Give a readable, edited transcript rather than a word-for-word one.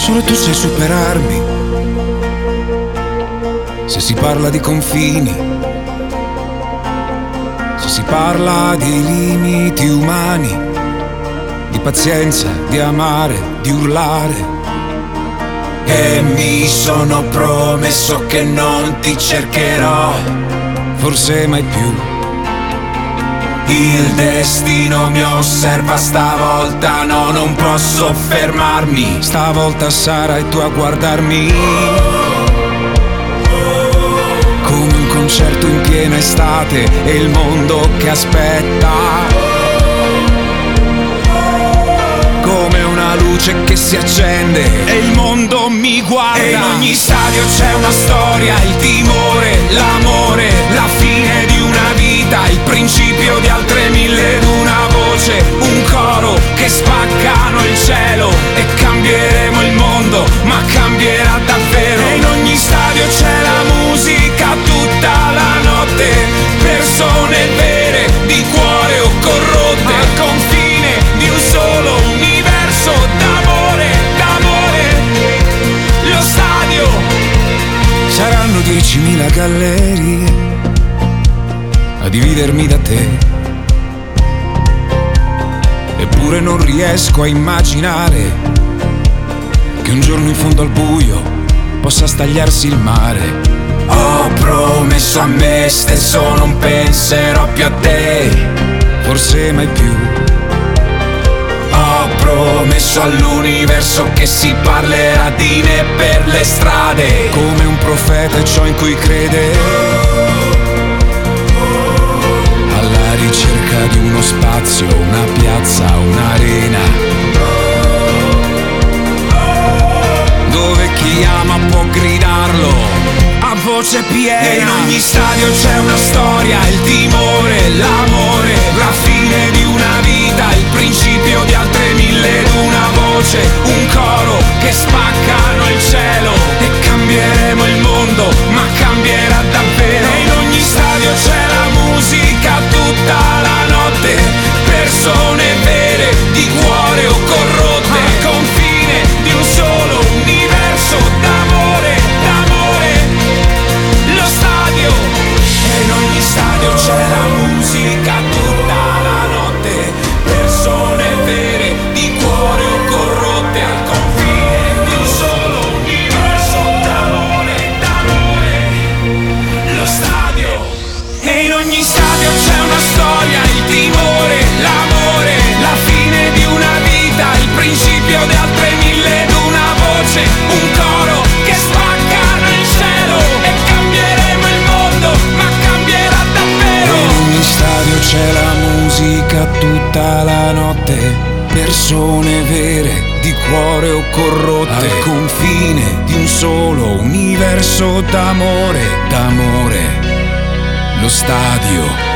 Solo tu sai superarmi. Se si parla di confini, se si parla di limiti umani, di pazienza, di amare, di urlare. E mi sono promesso che non ti cercherò, forse mai più. Il destino mi osserva stavolta, no, non posso fermarmi. Stavolta sarai tu a guardarmi, come un concerto in piena estate e il mondo che aspetta, come una luce che si accende e il mondo mi guarda. E in ogni stadio c'è una storia, il timore, l'amore, la fine di una vita, il principio di altre mille ed una voce, un coro che spaccano il cielo e cambieremo il mondo, ma cambierà davvero. E in ogni stadio c'è la musica tutta la notte, persone vere di cuore o corrotte, al confine di un solo universo d'amore, d'amore. Lo stadio saranno 10.000 gallerie a dividermi da te, eppure non riesco a immaginare che un giorno in fondo al buio possa stagliarsi il mare. Ho promesso a me stesso non penserò più a te, forse mai più. Ho promesso all'universo che si parlerà di me per le strade, come un profeta è ciò in cui crede, alla ricerca di uno spazio, una piazza, un'arena, dove chi ama può gridarlo a voce piena. E in ogni stadio c'è una storia, il timore, l'amore, la fine di una vita, il principio di altre mille ed una voce, un coro che spaccano il cielo e cambieremo il mondo, ma cambierà davvero. E in ogni stadio c'è la musica tutta la notte, persone vere di cuore o corrotte, al confine di un solo universo d'amore, d'amore. Lo stadio, e in ogni stadio c'è la musica tutta la notte, persone vere di cuore o corrotte, al confine di un solo universo d'amore, d'amore. Lo stadio, e in ogni stadio c'è una storia, il timore, l'amore, la fine di una vita, il principio di altre mille ed una voce, un coro che spaccano il cielo e cambieremo il mondo, ma cambierà davvero. E in ogni stadio c'è la musica tutta la notte, persone vere di cuore o corrotte, al confine di un solo universo d'amore, d'amore. Lo stadio.